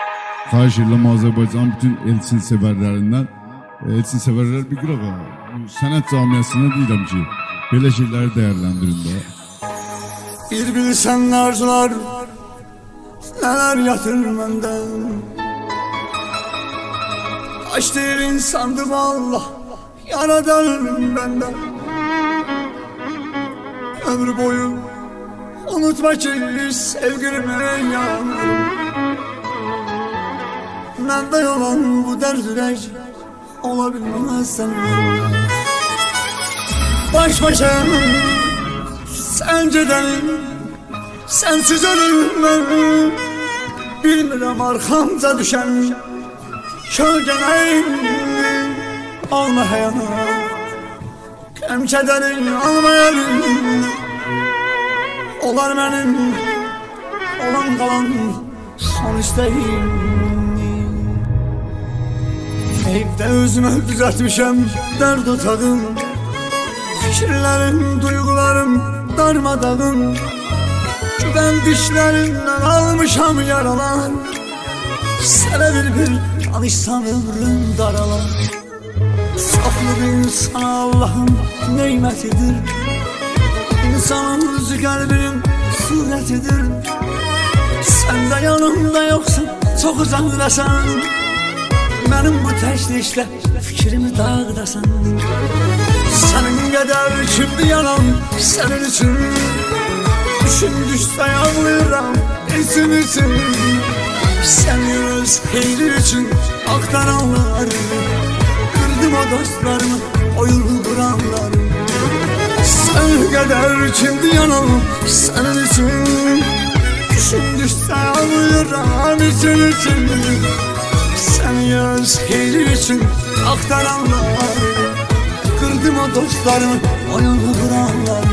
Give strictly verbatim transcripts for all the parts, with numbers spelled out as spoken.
Xahiş edirəm Azərbaycan bütün Elçin sevərlərindən. Elçin sevərlər bir qırağa. Sənət camiasına deyirəm ki, belə şeyləri dəyərləndirin də. Bir bilsən arzular, nələr yatır məndən. Aç deyir insandır Allah, yaradan bəndən. Ömrü boyu unutma ki sevgilime yanarım. Məndə olan bu dərd ürək ola bilməz səndən. Baş başa sən gedənin, sənsiz ölürüm. Bilmirəm arxamca düşən kölgələyin. Alma həyat, qəm kədərin almayarım. Olar mənim olan qalan son istəyim. Evdə özümə düzəltmişəm dərd otağım. Fikirlərim, duygularım darmadağın. Güvən dişlərimdən almışam yaralar. Sənə bir bir danışsam ömrüm daralar. Saflıq insan Allah'ın neymətidir. İnsanın özü qəlbinin surətidir. Sən də yanımda yoxsun, çox uzaqdasan. Mənim bu təşvişlə fikrimi dağdasan. Sənin qədər kimdir yanan sənin üçün. Düşün düşsə ağlayıram için için. Sən öz xeyri üçün axtaranları. Qırdım o dostlarımı, oyunu quranları. Sən qədər kimdir yanan sənin üçün. Düşün düşsə ağlayıram için için. Sən öz xeyri üçün axtaranlar. Qırdım o dostlarımı, oyunu quranlar.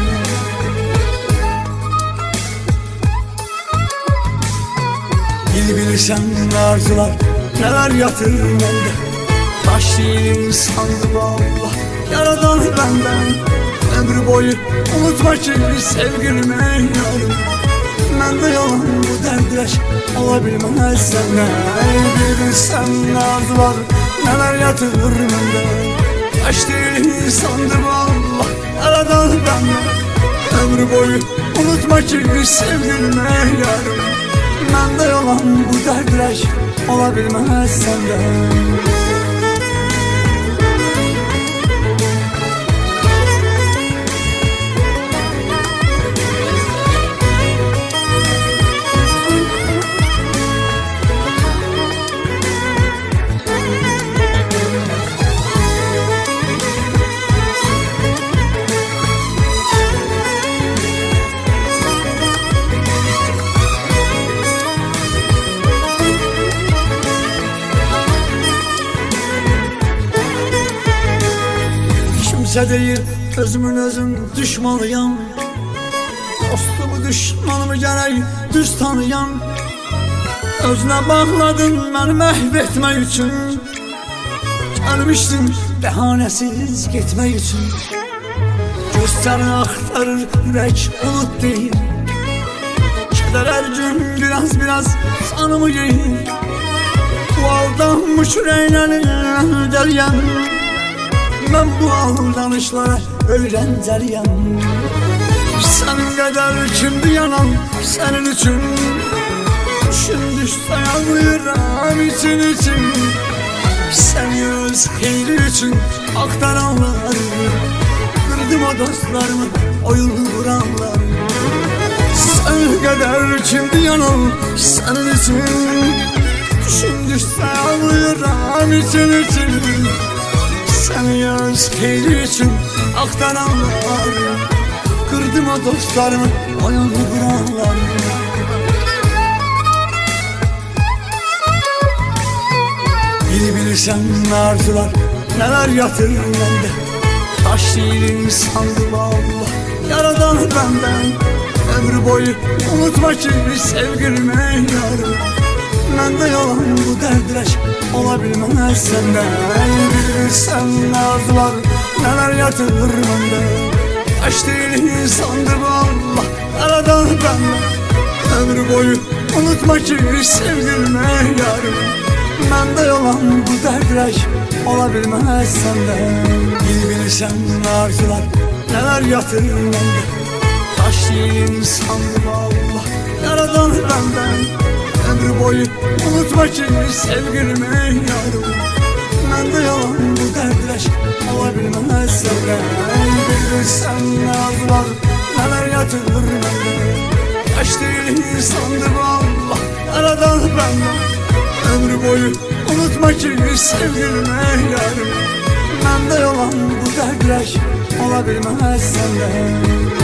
Bil bilirsən arzular, nələr yatır məndə. Daş deyil insandır Allah, yaradan bəndən. Ömrü boyu unutma ki sevgilime yarım. Məndə yalan bu dərdləş ola bilməz səndən. Bilirsən arzular, nələr yatır məndə. Aç deyil insandır Allah, yaradan bəndən. Ömrü boyu unutma ki sevgilime yarım. Məndə yalan bu dərdləş ola bilməz səndən. Kimsə deyir özümün özüm düşmanıyam. Dostumu düşmanımı gərək düz tanıyam. Özünə bağladın məni məhv etmək üçün. Gəlmişdin bəhanəsiz getmək üçün. Göstərin axtarır ürək unut deyir. Kədər hər gün biraz biraz canımı yeyir. Bu aldanmış ürəklərin dəliyəm. Mən bu aldanışlara öyrəncəliyəm. Sən qədər kimdir yanan sənin üçün. Düşün düşsə ağlayıram için için. Sən öz xeyri üçün axtaranlar. Qırdım o dostlarımı, oyunu quranlar. Sən qədər kimdir yanan sənin üçün. Düşün düşsə ağlayıram için için. Sən öz xeyri üçün axtaranlar. Qırdım o dostlarımı, oyunu quranlar. Bil bilirsən arzular, nələr yatır məndə. Daş deyil insandır Allah, yaradan bəndən. Ömrü boyu unutma ki sevgilime yarım. Məndə yalan bu dərdləş ola bilməz səndən. Bilirsən arzular, nələr yatır məndə. Daş deyil insandır Allah, yaradan bəndən. Ömrü boyu unutma ki sevgilime yarım. Məndə yalan bu dərdrək ola bilməz səndə. Bil bilirsən arzular nələr yatır məndə. Daşlayın sandım Allah yaradan bəndən. Ömrü boyu unutma ki sevgilime yarım. Məndə yalan bu dərdrək ola bilməz səndə. Bil bilirsən arzular nələr yatır məndə. Daşlayın sandım Allah yaradan bəndən. Ömrü boyu unutma ki sevgilime yarım. Məndə yalan bu dərdrək ola bilməz səndə.